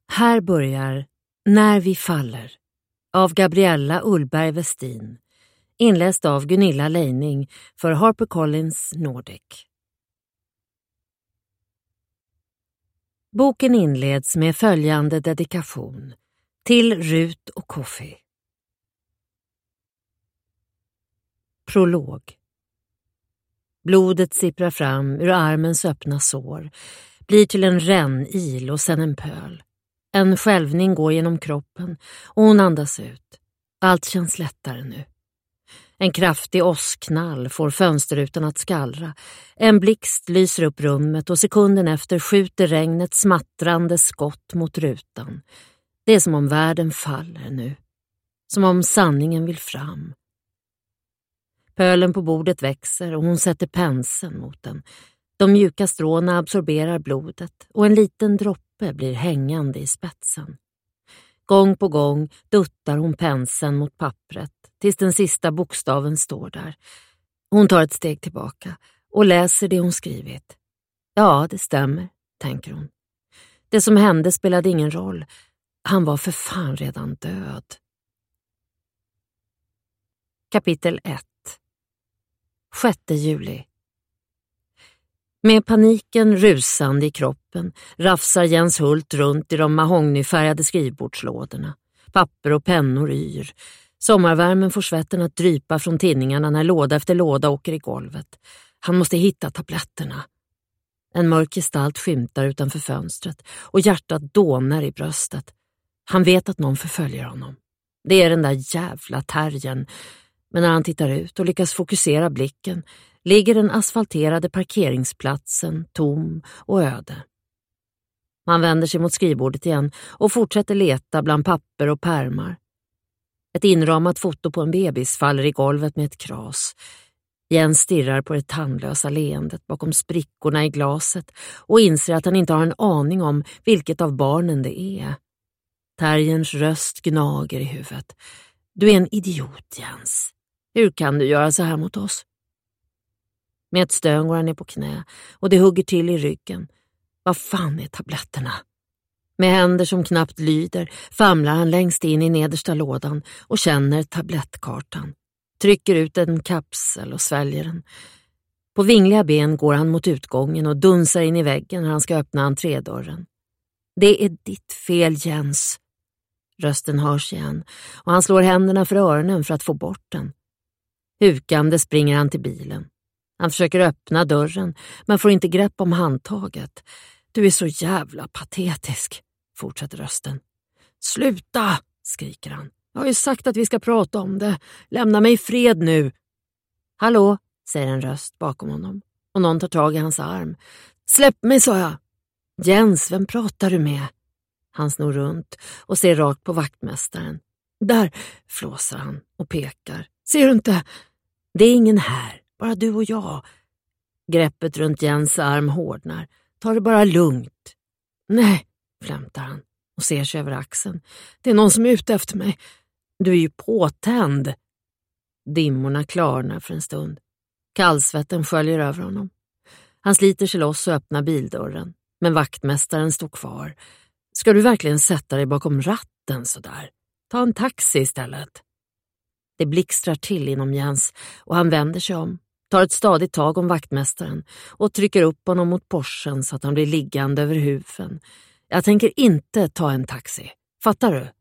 Här börjar När vi faller av Gabriella Ullberg Westin, inläst av Gunilla Leining för HarperCollins Nordic. Boken inleds med följande dedikation till Rut och Kofi. Prolog. Blodet sipprar fram ur armens öppna sår, blir till en rännil och sen en pöl. En skälvning går genom kroppen och hon andas ut. Allt känns lättare nu. En kraftig åskknall får fönsterrutan att skallra. En blixt lyser upp rummet och sekunden efter skjuter regnet smattrande skott mot rutan. Det är som om världen faller nu. Som om sanningen vill fram. Pölen på bordet växer och hon sätter penseln mot den. De mjuka stråna absorberar blodet och en liten droppe blir hängande i spetsen. Gång på gång duttar hon penseln mot pappret tills den sista bokstaven står där. Hon tar ett steg tillbaka och läser det hon skrivit. Ja, det stämmer, tänker hon. Det som hände spelade ingen roll. Han var för fan redan död. Kapitel 1. 6 juli. Med paniken rusande i kroppen rafsar Jens Hult runt i de mahognyfärgade skrivbordslådorna. Papper och pennor yr. Sommarvärmen får svetten att drypa från tinningarna när låda efter låda åker i golvet. Han måste hitta tabletterna. En mörk gestalt skymtar utanför fönstret och hjärtat dånar i bröstet. Han vet att någon förföljer honom. Det är den där jävla terriern. Men när han tittar ut och lyckas fokusera blicken ligger den asfalterade parkeringsplatsen tom och öde. Han vänder sig mot skrivbordet igen och fortsätter leta bland papper och pärmar. Ett inramat foto på en bebis faller i golvet med ett kras. Jens stirrar på det tandlösa leendet bakom sprickorna i glaset och inser att han inte har en aning om vilket av barnen det är. Terrierns röst gnager i huvudet. Du är en idiot, Jens. Hur kan du göra så här mot oss? Med ett stön går han ner på knä och det hugger till i ryggen. Vad fan är tabletterna? Med händer som knappt lyder famlar han längst in i nedersta lådan och känner tablettkartan. Trycker ut en kapsel och sväljer den. På vingliga ben går han mot utgången och dunsar in i väggen när han ska öppna entrédörren. Det är ditt fel, Jens. Rösten hörs igen och han slår händerna för öronen för att få bort den. Hukande springer han till bilen. Han försöker öppna dörren men får inte grepp om handtaget. Du är så jävla patetisk, fortsätter rösten. Sluta, skriker han. Jag har ju sagt att vi ska prata om det. Lämna mig i fred nu. Hallå, säger en röst bakom honom och någon tar tag i hans arm. Släpp mig, sa jag. Jens, vem pratar du med? Han snor runt och ser rakt på vaktmästaren. Där, flåsar han och pekar. Ser du inte? Det är ingen här, bara du och jag. Greppet runt Jens arm hårdnar. Ta det bara lugnt. Nej, flämtar han och ser sig över axeln. Det är någon som är ute efter mig. Du är ju påtänd. Dimmorna klarnar för en stund. Kallsvetten sköljer över honom. Han sliter sig loss och öppnar bildörren. Men vaktmästaren står kvar. Ska du verkligen sätta dig bakom ratten så där? Ta en taxi istället. Det blixtrar till inom Jens och han vänder sig om, tar ett stadigt tag om vaktmästaren och trycker upp honom mot Porschen så att han blir liggande över huven. Jag tänker inte ta en taxi. Fattar du?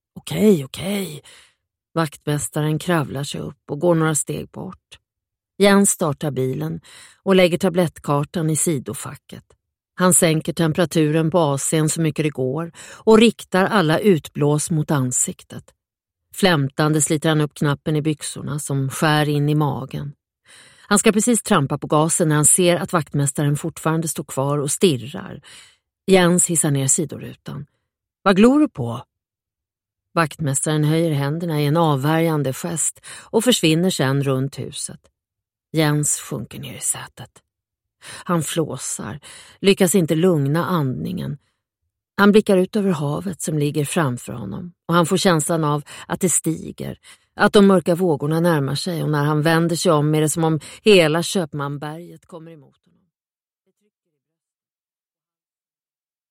Okej. Vaktmästaren kravlar sig upp och går några steg bort. Jens startar bilen och lägger tablettkartan i sidofacket. Han sänker temperaturen på AC:n så mycket det går och riktar alla utblås mot ansiktet. Flämtande sliter han upp knappen i byxorna som skär in i magen. Han ska precis trampa på gasen när han ser att vaktmästaren fortfarande står kvar och stirrar. Jens hissar ner sidorutan. Vad glor du på? Vaktmästaren höjer händerna i en avvärjande gest och försvinner sedan runt huset. Jens sjunker ner i sätet. Han flåsar, lyckas inte lugna andningen. Han blickar ut över havet som ligger framför honom och han får känslan av att det stiger, att de mörka vågorna närmar sig och när han vänder sig om är det som om hela Köpmanberget kommer emot honom.